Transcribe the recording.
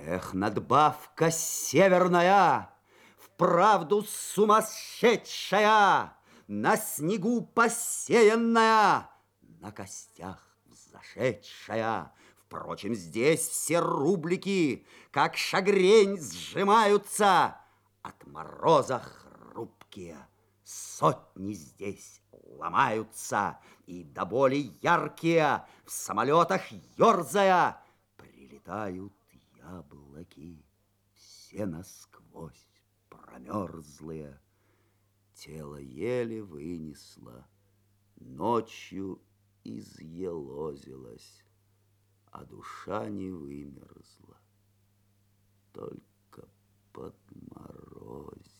Эх, надбавка северная, вправду сумасшедшая, на снегу посеянная, на костях взошедшая. Впрочем, здесь все рублики, как шагрень, сжимаются, от мороза хрупкие. Сотни здесь ломаются, и до боли яркие, в самолетах ерзая, прилетают яблоки, все насквозь промерзлые. Тело еле вынесло, ночью изъелозилось, а душа не вымерзла, только подморозила.